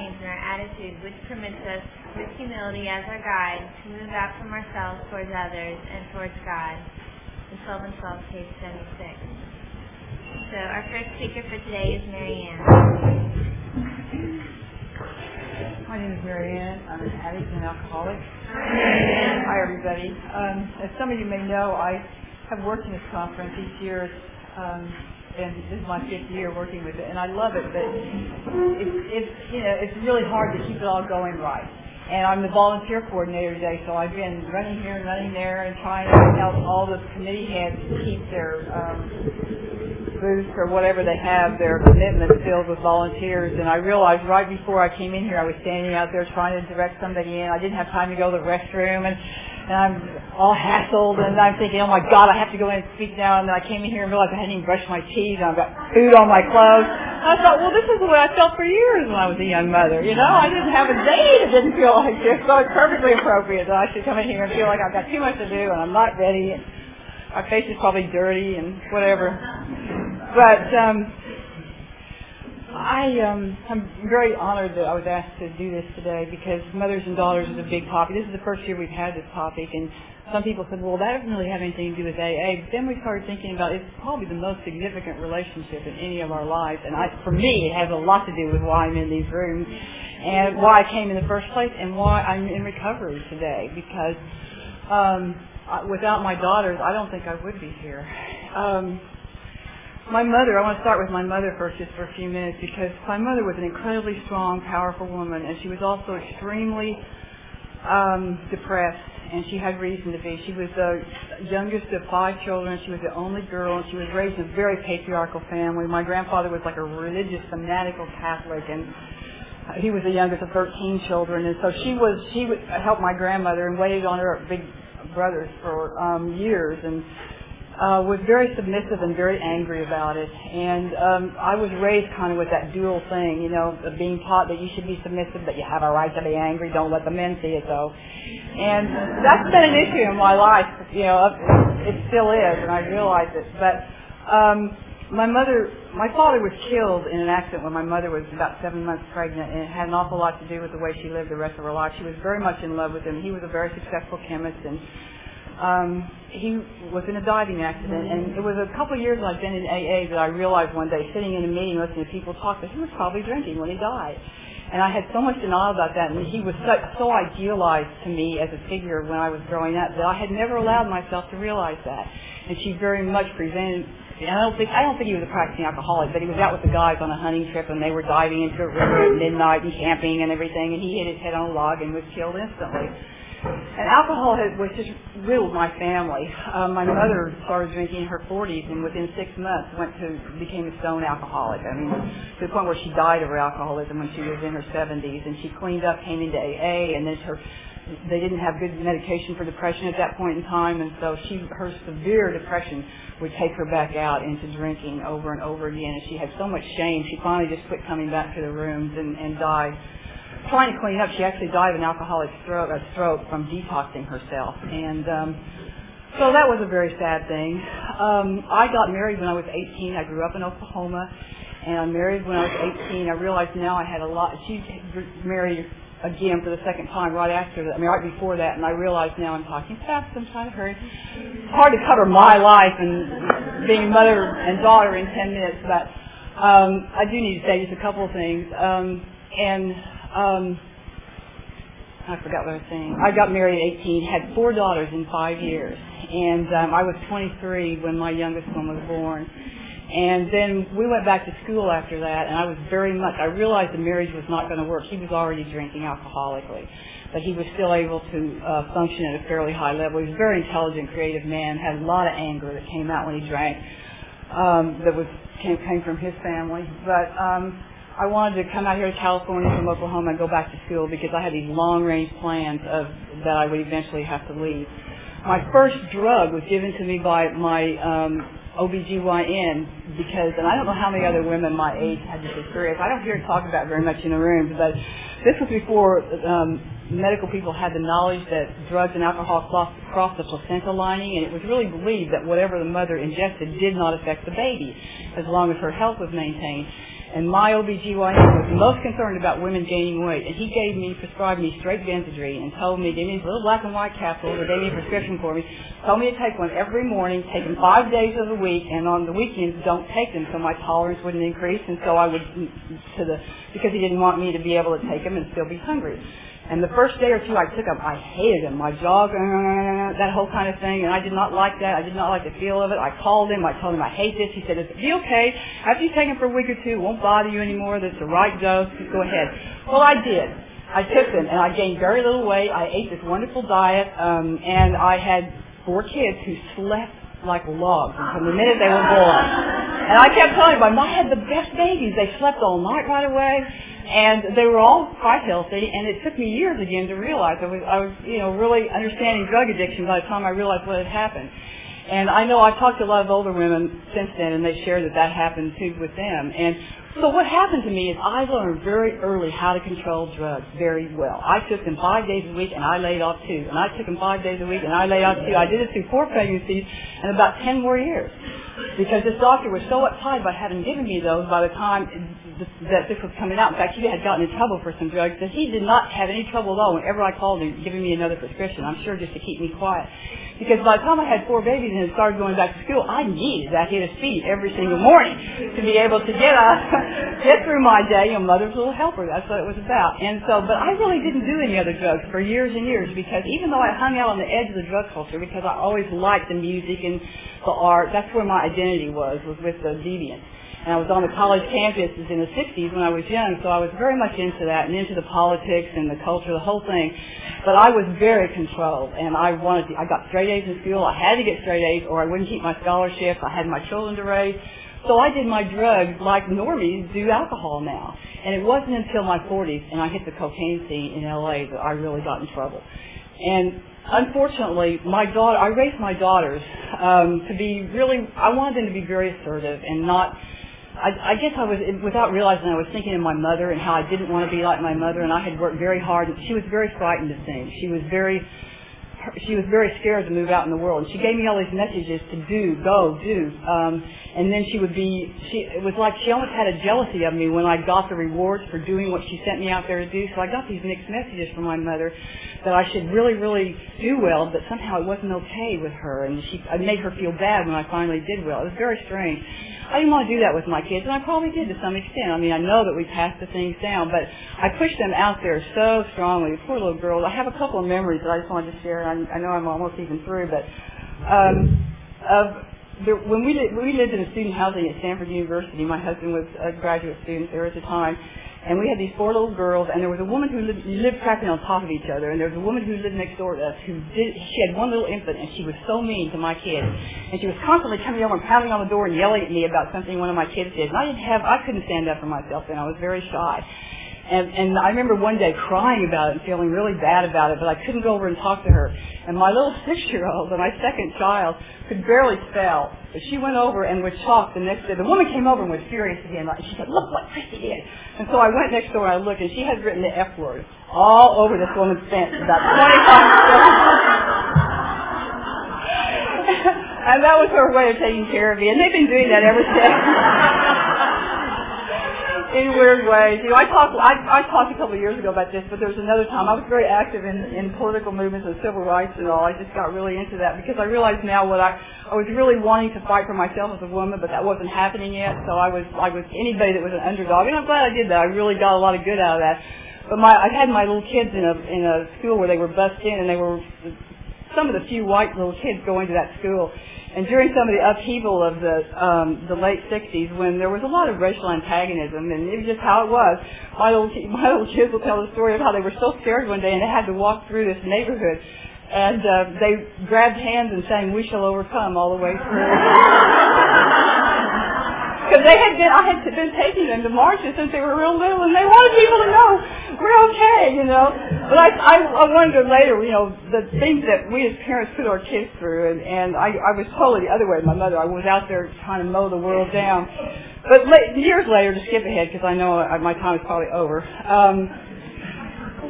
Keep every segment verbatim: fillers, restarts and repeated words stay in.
needs and our attitude, which permits us, with humility as our guide, to move out from ourselves towards others and towards God. In twelve and twelve, page seventy-six. So our first speaker for today is Mary Ann. My name is Mary Ann. I'm an addict and alcoholic. Hi, Hi, everybody. Um, as some of you may know, I have worked in this conference each year, um, and this is my fifth year working with it, and I love it. But it's, it's you know it's really hard to keep it all going right. And I'm the volunteer coordinator today, so I've been running here and running there and trying to help all the committee heads keep their um, booths or whatever they have, their commitments filled with volunteers. And I realized right before I came in here, I was standing out there trying to direct somebody in. I didn't have time to go to the restroom, and, and I'm all hassled, and I'm thinking, oh my God, I have to go in and speak now. And then I came in here and realized I hadn't even brushed my teeth, and I've got food on my clothes. I thought, well, this is the way I felt for years when I was a young mother. You know, I didn't have a day that didn't feel like this, so it's perfectly appropriate that I should come in here and feel like I've got too much to do and I'm not ready. And my face is probably dirty and whatever. But um, I, um, I'm very honored that I was asked to do this today because mothers and daughters is a big topic. This is the first year we've had this topic, and some people said, well, that doesn't really have anything to do with A A. But then we started thinking about it's probably the most significant relationship in any of our lives. And I, for me, it has a lot to do with why I'm in these rooms and why I came in the first place and why I'm in recovery today. Because um, without my daughters, I don't think I would be here. Um, my mother, I want to start with my mother first just for a few minutes because my mother was an incredibly strong, powerful woman, and she was also extremely um, depressed. And she had reason to be. She was the youngest of five children. She was the only girl, and she was raised in a very patriarchal family. My grandfather was like a religious, fanatical Catholic, and he was the youngest of thirteen children. And so she was, she would help my grandmother and waited on her big brothers for um, years, and uh, was very submissive and very angry about it. And um, I was raised kind of with that dual thing, you know, of being taught that you should be submissive, but you have a right to be angry. Don't let the men see it, though. And that's been an issue in my life, you know, it still is, and I realize it. But um, my mother, my father was killed in an accident when my mother was about seven months pregnant, and it had an awful lot to do with the way she lived the rest of her life. She was very much in love with him. He was a very successful chemist, and um, he was in a diving accident. And it was a couple of years that I'd been in A A that I realized one day, sitting in a meeting listening to people talk, that he was probably drinking when he died. And I had so much denial about that, and he was so, so idealized to me as a figure when I was growing up that I had never allowed myself to realize that. And she very much presented. And I don't think I don't think he was a practicing alcoholic, but he was out with the guys on a hunting trip, and they were diving into a river at midnight and camping and everything, and he hit his head on a log and was killed instantly. And alcohol had, was just riddled my family. Um, my mother started drinking in her forties, and within six months went to became a stone alcoholic. I mean, to the point where she died of her alcoholism when she was in her seventies. And she cleaned up, came into A A, and then her they didn't have good medication for depression at that point in time, and so she her severe depression would take her back out into drinking over and over again. And she had so much shame, she finally just quit coming back to the rooms and, and died. Trying to clean up, she actually died of an alcoholic stroke, a stroke from detoxing herself. And um, so that was a very sad thing. Um, I got married when I was eighteen. I grew up in Oklahoma, and I married when I was eighteen. I realized now I had a lot. She married again for the second time right after that, I mean, right before that, and I realized now I'm talking fast, I'm trying to hurry. It's hard to cover my life and being mother and daughter in ten minutes, but um, I do need to say just a couple of things. Um, and Um, I forgot what I was saying. I got married at eighteen, had four daughters in five years, and um, I was twenty-three when my youngest one was born. And then we went back to school after that, and I was very much, I realized the marriage was not going to work. He was already drinking alcoholically, but he was still able to uh, function at a fairly high level. He was a very intelligent, creative man, had a lot of anger that came out when he drank, um, that was came, came from his family. But um, I wanted to come out here to California from Oklahoma and go back to school because I had these long-range plans of that I would eventually have to leave. My first drug was given to me by my um, O B G Y N because, and I don't know how many other women my age had this experience. I don't hear it talked about very much in the rooms, but this was before um, medical people had the knowledge that drugs and alcohol cross, cross the placenta lining, and it was really believed that whatever the mother ingested did not affect the baby as long as her health was maintained. And my O B G Y N was most concerned about women gaining weight, and he gave me, prescribed me straight Benzadirine and told me, gave me these little black and white capsules, or gave me a prescription for me, told me to take one every morning, take them five days of the week, and on the weekends don't take them so my tolerance wouldn't increase, and so I would, to the, because he didn't want me to be able to take them and still be hungry. And the first day or two I took them, I hated them. My jaw, that whole kind of thing, and I did not like that. I did not like the feel of it. I called him. I told him I hate this. He said, "Is it okay? After you take them for a week or two, it won't bother you anymore. That's the right dose. Just go ahead." Well, I did. I took them, and I gained very little weight. I ate this wonderful diet, um, and I had four kids who slept like logs from the minute they were born. And I kept telling everybody, I had the best babies. They slept all night right away. And they were all quite healthy, and it took me years again to realize I was, I was, you know, really understanding drug addiction by the time I realized what had happened. And I know I've talked to a lot of older women since then, and they share that that happened too with them. And so what happened to me is I learned very early how to control drugs very well. I took them five days a week, and I laid off two. And I took them five days a week, and I laid off two. I did it through four pregnancies and about ten more years. Because this doctor was so uptight by having given me those by the time that this was coming out. In fact, he had gotten in trouble for some drugs that he did not have any trouble at all whenever I called him giving me another prescription. I'm sure just to keep me quiet. Because by the time I had four babies and had started going back to school, I needed that hit of speed every single morning to be able to get up, get through my day. You know, mother's little helper. That's what it was about. And so, but I really didn't do any other drugs for years and years because even though I hung out on the edge of the drug culture because I always liked the music and the art, that's where my identity was, was with the deviants. And I was on the college campuses in the sixties when I was young, so I was very much into that and into the politics and the culture, the whole thing. But I was very controlled, and I wanted to, I got straight A's in school. I had to get straight A's or I wouldn't keep my scholarship. I had my children to raise. So I did my drugs like normies do alcohol now. And it wasn't until my forties and I hit the cocaine scene in L A that I really got in trouble. And unfortunately, my daughter, I raised my daughters um, to be really, I wanted them to be very assertive and not, I, I guess I was, without realizing, I was thinking of my mother and how I didn't want to be like my mother, and I had worked very hard. And she was very frightened of things. She was very, she was very scared to move out in the world. And she gave me all these messages to do, go, do. Um, and then she would be, she, it was like she almost had a jealousy of me when I got the rewards for doing what she sent me out there to do. So I got these mixed messages from my mother that I should really, really do well, but somehow it wasn't okay with her. And she, I made her feel bad when I finally did well. It was very strange. I didn't want to do that with my kids, and I probably did to some extent. I mean, I know that we passed the things down, but I pushed them out there so strongly. Poor little girls. I have a couple of memories that I just wanted to share. I, I know I'm almost even through, but um, of the, when we lived, we lived in a student housing at Stanford University. My husband was a graduate student there at the time. And we had these four little girls, and there was a woman who lived, lived practically on top of each other, and there was a woman who lived next door to us who did, she had one little infant, and she was so mean to my kids. And she was constantly coming over and pounding on the door and yelling at me about something one of my kids did. And I didn't have, I couldn't stand up for myself then. I was very shy. And, and I remember one day crying about it and feeling really bad about it, but I couldn't go over and talk to her. And my little six-year-old, my second child, could barely spell. But she went over and with chalk the next day. The woman came over and was furious again. Like, she said, "Look what Christy did." And so I went next door and I looked, and she had written the F word all over this woman's fence, about twenty-five And that was her way of taking care of me. And they've been doing that ever since. In weird ways. You know, I talked I, I talked a couple of years ago about this, but there was another time. I was very active in, in political movements and civil rights and all. I just got really into that because I realized now what I I was really wanting to fight for myself as a woman, but that wasn't happening yet. So I was I was anybody that was an underdog, and I'm glad I did that. I really got a lot of good out of that. But my I had my little kids in a in a school where they were bussed in, and they were some of the few white little kids going to that school. And during some of the upheaval of the um, the late sixties, when there was a lot of racial antagonism, and it was just how it was, my little, my little kids will tell the story of how they were so scared one day and they had to walk through this neighborhood. And uh, they grabbed hands and sang "We Shall Overcome" all the way through. Because they had been, I had been taking them to marches since they were real little, and they wanted people to know we're okay, you know. But I, I, I wondered later, you know, the things that we as parents put our kids through, and, and I, I was totally the other way with my mother. I was out there trying to mow the world down. But la- years later, to skip ahead, because I know I, my time is probably over. Um,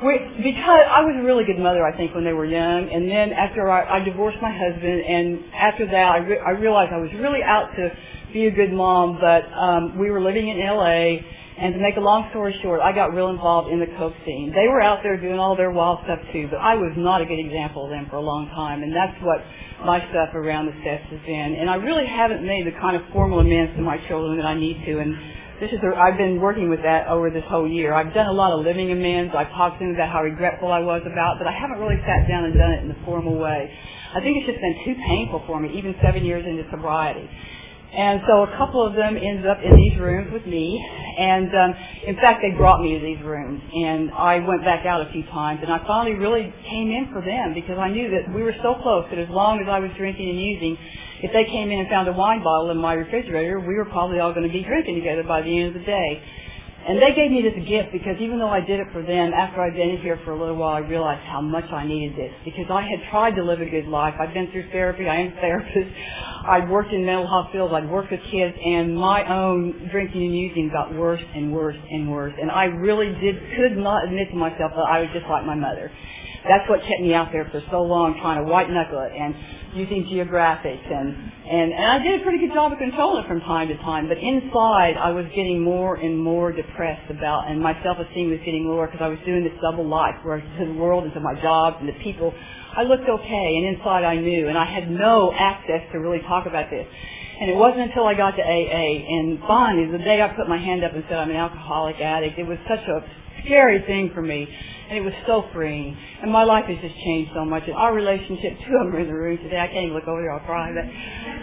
We, because I was a really good mother, I think, when they were young. And then after I, I divorced my husband, and after that, I, re- I realized I was really out to be a good mom. But um, we were living in L A, and to make a long story short, I got real involved in the coke scene. They were out there doing all their wild stuff too, but I was not a good example of them for a long time. And that's what my stuff around the steps has been. And I really haven't made the kind of formal amends to my children that I need to. And This is a, I've been working with that over this whole year. I've done a lot of living amends. I've talked to them about how regretful I was about, but I haven't really sat down and done it in a formal way. I think it's just been too painful for me, even seven years into sobriety. And so a couple of them ended up in these rooms with me. And um, in fact, they brought me to these rooms. And I went back out a few times. And I finally really came in for them because I knew that we were so close that as long as I was drinking and using, if they came in and found a wine bottle in my refrigerator, we were probably all going to be drinking together by the end of the day. And they gave me this gift because even though I did it for them, after I'd been here for a little while, I realized how much I needed this because I had tried to live a good life. I'd been through therapy. I am a therapist. I'd worked in mental hospitals. I'd worked with kids, and my own drinking and using got worse and worse and worse. And I really did could not admit to myself that I was just like my mother. That's what kept me out there for so long, trying to white knuckle it and using geographics. And, and, and I did a pretty good job of controlling it from time to time. But inside, I was getting more and more depressed about, and my self-esteem was getting lower because I was doing this double life where to the world and to my job and the people. I looked okay, and inside I knew, and I had no access to really talk about this. And it wasn't until I got to A A, and finally, the day I put my hand up and said I'm an alcoholic addict, it was such a scary thing for me. And it was so freeing. And my life has just changed so much. And our relationship, two of them are in the room today. I can't even look over there, I'll cry. But,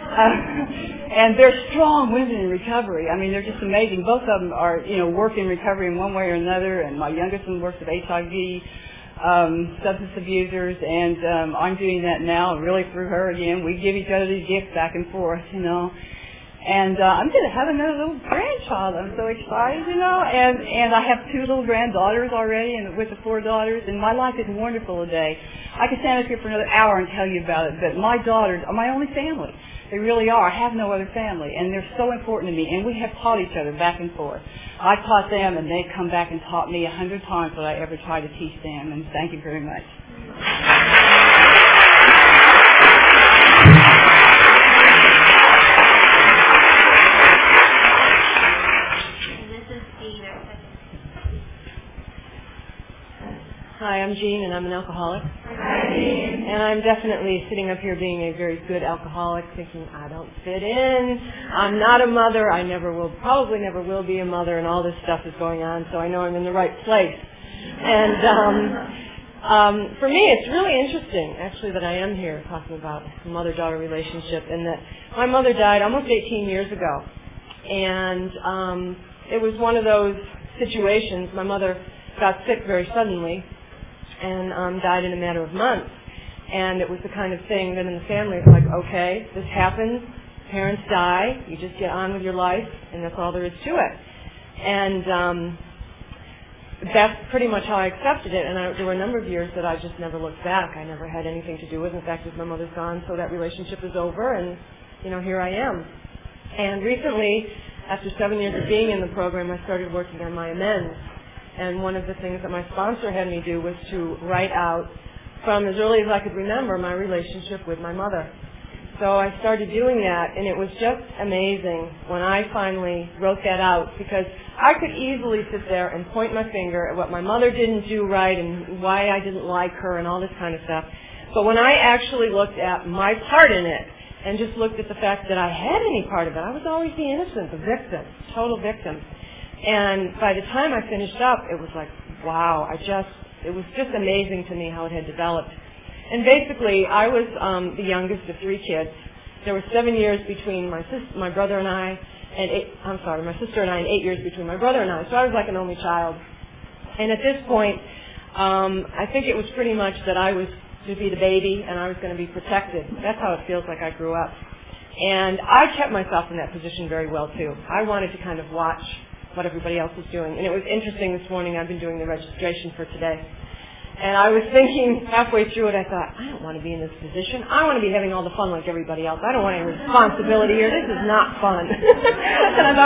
uh, and they're strong women in recovery. I mean, they're just amazing. Both of them are, you know, work in recovery in one way or another. And my youngest one works with H I V, um, substance abusers. And um, I'm doing that now, really through her again. We give each other these gifts back and forth, you know. And uh, I'm going to have another little grandchild. I'm so excited, you know. And and I have two little granddaughters already, and with the four daughters. And my life is wonderful today. I could stand up here for another hour and tell you about it. But my daughters are my only family. They really are. I have no other family, and they're so important to me. And we have taught each other back and forth. I taught them, and they've come back and taught me a hundred times what I ever tried to teach them. And thank you very much. Hi, I'm Jean, and I'm an alcoholic. Hi, Jean. And I'm definitely sitting up here being a very good alcoholic, thinking, I don't fit in, I'm not a mother, I never will, probably never will be a mother, and all this stuff is going on, so I know I'm in the right place. And um, um, for me, it's really interesting, actually, that I am here talking about a mother-daughter relationship, and that my mother died almost eighteen years ago. And um, it was one of those situations. My mother got sick very suddenly, and um, died in a matter of months. And it was the kind of thing that in the family it's like, okay, this happens, parents die, you just get on with your life, and that's all there is to it. And um, that's pretty much how I accepted it. And I, there were a number of years that I just never looked back. I never had anything to do with it. In fact, as my mother's gone, so that relationship is over, and, you know, here I am. And recently, after seven years of being in the program, I started working on my amends. And one of the things that my sponsor had me do was to write out, from as early as I could remember, my relationship with my mother. So I started doing that, and it was just amazing when I finally wrote that out, because I could easily sit there and point my finger at what my mother didn't do right and why I didn't like her and all this kind of stuff. But when I actually looked at my part in it and just looked at the fact that I had any part of it, I was always the innocent, the victim, total victim. And by the time I finished up, it was like, wow, I just, it was just amazing to me how it had developed. And basically, I was um, the youngest of three kids. There were seven years between my sis- my brother and I, and eight, I'm sorry, my sister and I, and eight years between my brother and I. So I was like an only child. And at this point, um, I think it was pretty much that I was to be the baby and I was going to be protected. That's how it feels like I grew up. And I kept myself in that position very well, too. I wanted to kind of watch what everybody else was doing. And it was interesting this morning, I've been doing the registration for today. And I was thinking halfway through it, I thought, I don't want to be in this position. I want to be having all the fun like everybody else. I don't want any responsibility here. This is not fun. And I thought,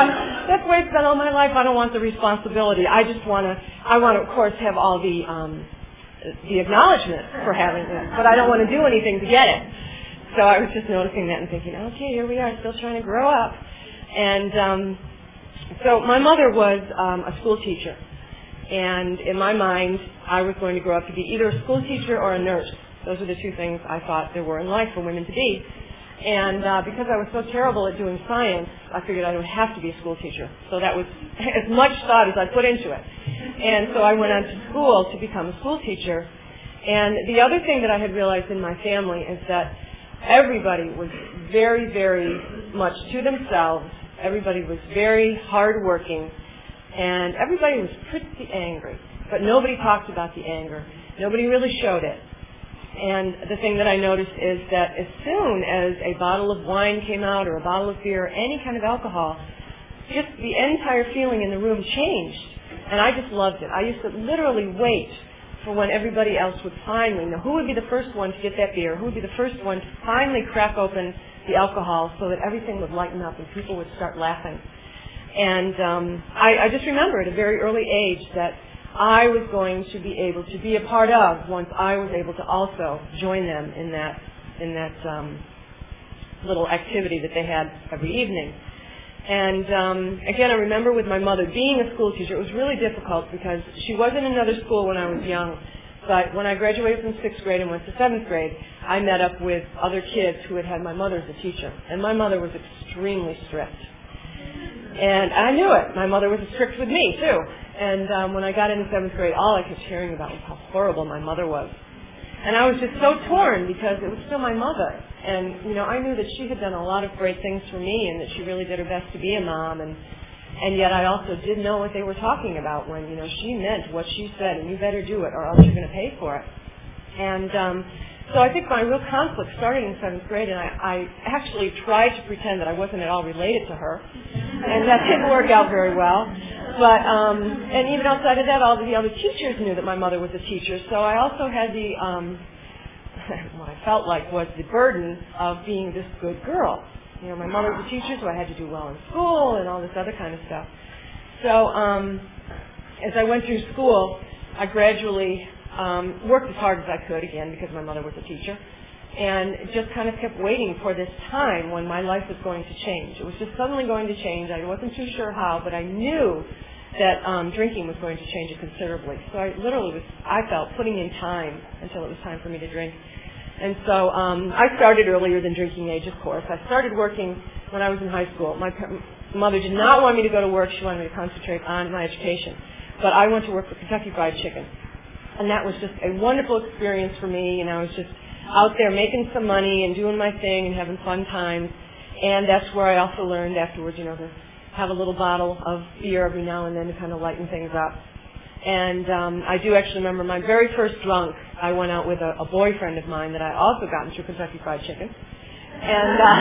that's the way it's been all my life. I don't want the responsibility. I just want to, I want to, of course, have all the, um, the acknowledgement for having it, but I don't want to do anything to get it. So I was just noticing that and thinking, okay, here we are, still trying to grow up. And um, so my mother was um, a school teacher. And in my mind, I was going to grow up to be either a school teacher or a nurse. Those are the two things I thought there were in life for women to be. And uh, because I was so terrible at doing science, I figured I would have to be a school teacher. So that was as much thought as I put into it. And so I went on to school to become a school teacher. And the other thing that I had realized in my family is that everybody was very, very much to themselves. Everybody was very hardworking. And everybody was pretty angry. But nobody talked about the anger. Nobody really showed it. And the thing that I noticed is that as soon as a bottle of wine came out or a bottle of beer or any kind of alcohol, just the entire feeling in the room changed. And I just loved it. I used to literally wait for when everybody else would finally know who would be the first one to get that beer, who would be the first one to finally crack open the alcohol so that everything would lighten up and people would start laughing. And um, I, I just remember at a very early age that I was going to be able to be a part of once I was able to also join them in that in that um, little activity that they had every evening. And um, again, I remember with my mother being a school teacher, it was really difficult because she was in another school when I was young. But when I graduated from sixth grade and went to seventh grade, I met up with other kids who had had my mother as a teacher. And my mother was extremely strict. And I knew it. My mother was strict with me, too. And um, when I got into seventh grade, all I kept hearing about was how horrible my mother was. And I was just so torn because it was still my mother. And, you know, I knew that she had done a lot of great things for me and that she really did her best to be a mom. And, and yet I also did know what they were talking about when, you know, she meant what she said, and you better do it or else you're going to pay for it. And um, so I think my real conflict started in seventh grade, and I, I actually tried to pretend that I wasn't at all related to her. And that didn't work out very well. But, um, and even outside of that, all the other teachers knew that my mother was a teacher. So I also had the, um, what I felt like was the burden of being this good girl. You know, my mother was a teacher, so I had to do well in school and all this other kind of stuff. So um, as I went through school, I gradually um, worked as hard as I could, again, because my mother was a teacher, and just kind of kept waiting for this time when my life was going to change. It was just suddenly going to change. I wasn't too sure how, but I knew that um, drinking was going to change it considerably. So I literally was, I felt, putting in time until it was time for me to drink. And so um, I started earlier than drinking age, of course. I started working when I was in high school. My mother did not want me to go to work. She wanted me to concentrate on my education. But I went to work for Kentucky Fried Chicken. And that was just a wonderful experience for me. And I was just out there making some money and doing my thing and having fun times. And that's where I also learned afterwards, you know, to have a little bottle of beer every now and then to kind of lighten things up. And um, I do actually remember my very first drunk. I went out with a, a boyfriend of mine that I also got through Kentucky Fried Chicken. And uh,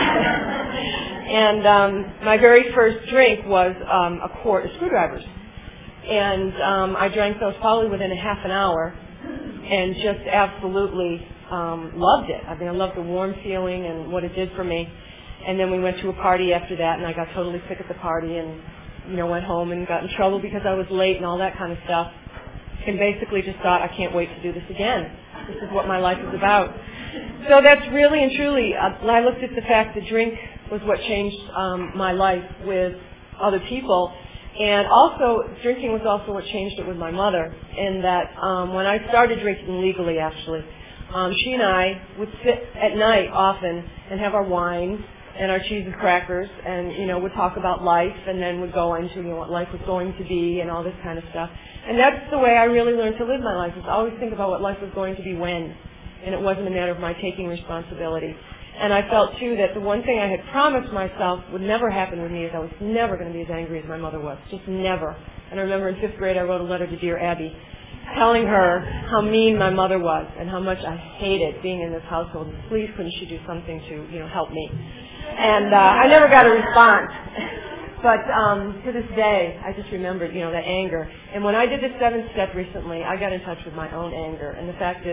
and um, my very first drink was um, a quart of screwdrivers. And um, I drank those probably within a half an hour and just absolutely um, loved it. I mean, I loved the warm feeling and what it did for me. And then we went to a party after that, and I got totally sick at the party and, you know, went home and got in trouble because I was late and all that kind of stuff. And basically just thought, I can't wait to do this again. This is what my life is about. So that's really and truly, uh, I looked at the fact that drink was what changed um, my life with other people. And also, drinking was also what changed it with my mother, in that um, when I started drinking legally, actually, um, she and I would sit at night often and have our wine and our cheese and crackers, and, you know, would talk about life, and then would go into, you know, what life was going to be and all this kind of stuff. And that's the way I really learned to live my life, was always think about what life was going to be when, and it wasn't a matter of my taking responsibility. And I felt, too, that the one thing I had promised myself would never happen with me is I was never going to be as angry as my mother was, just never. And I remember in fifth grade I wrote a letter to Dear Abby, telling her how mean my mother was and how much I hated being in this household. And please, couldn't she do something to, you know, help me? And uh, I never got a response. But um, to this day, I just remembered, you know, that anger. And when I did the seventh step recently, I got in touch with my own anger. And the fact is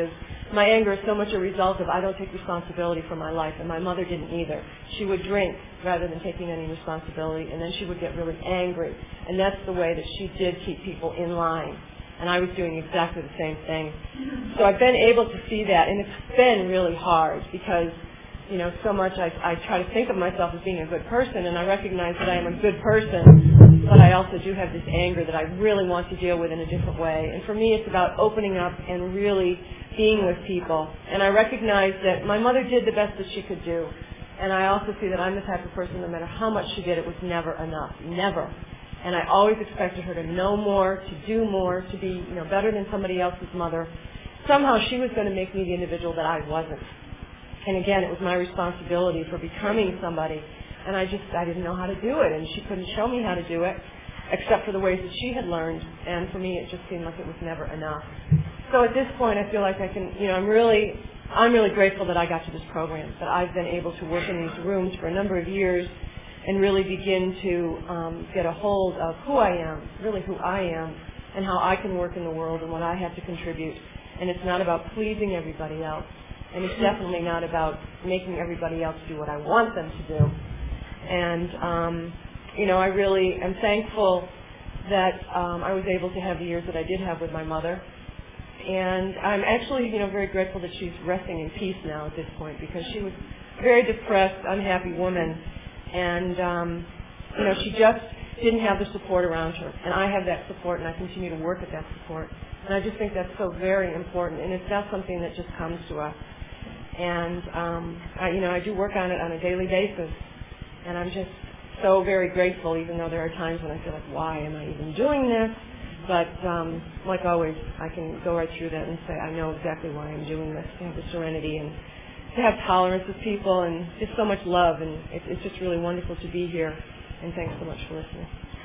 my anger is so much a result of I don't take responsibility for my life, and my mother didn't either. She would drink rather than taking any responsibility, and then she would get really angry. And that's the way that she did keep people in line. And I was doing exactly the same thing. So I've been able to see that, and it's been really hard because, you know, so much I, I try to think of myself as being a good person, and I recognize that I am a good person, but I also do have this anger that I really want to deal with in a different way. And for me, it's about opening up and really being with people. And I recognize that my mother did the best that she could do, and I also see that I'm the type of person, no matter how much she did, it was never enough, never. And I always expected her to know more, to do more, to be, you know, better than somebody else's mother. Somehow she was going to make me the individual that I wasn't. And again, it was my responsibility for becoming somebody. And I just, I didn't know how to do it. And she couldn't show me how to do it, except for the ways that she had learned. And for me, it just seemed like it was never enough. So at this point, I feel like I can, you know, I'm really, I'm really grateful that I got to this program, that I've been able to work in these rooms for a number of years and really begin to um, get a hold of who I am, really who I am, and how I can work in the world and what I have to contribute. And it's not about pleasing everybody else. And it's definitely not about making everybody else do what I want them to do. And, um, you know, I really am thankful that um, I was able to have the years that I did have with my mother. And I'm actually, you know, very grateful that she's resting in peace now at this point, because she was a very depressed, unhappy woman. And, um, you know, she just didn't have the support around her. And I have that support, and I continue to work at that support. And I just think that's so very important. And it's not something that just comes to us. And, um, I, you know, I do work on it on a daily basis. And I'm just so very grateful, even though there are times when I feel like, why am I even doing this? But um, like always, I can go right through that and say, I know exactly why I'm doing this, to have the serenity and to have tolerance with people and just so much love. And it, it's just really wonderful to be here. And thanks so much for listening.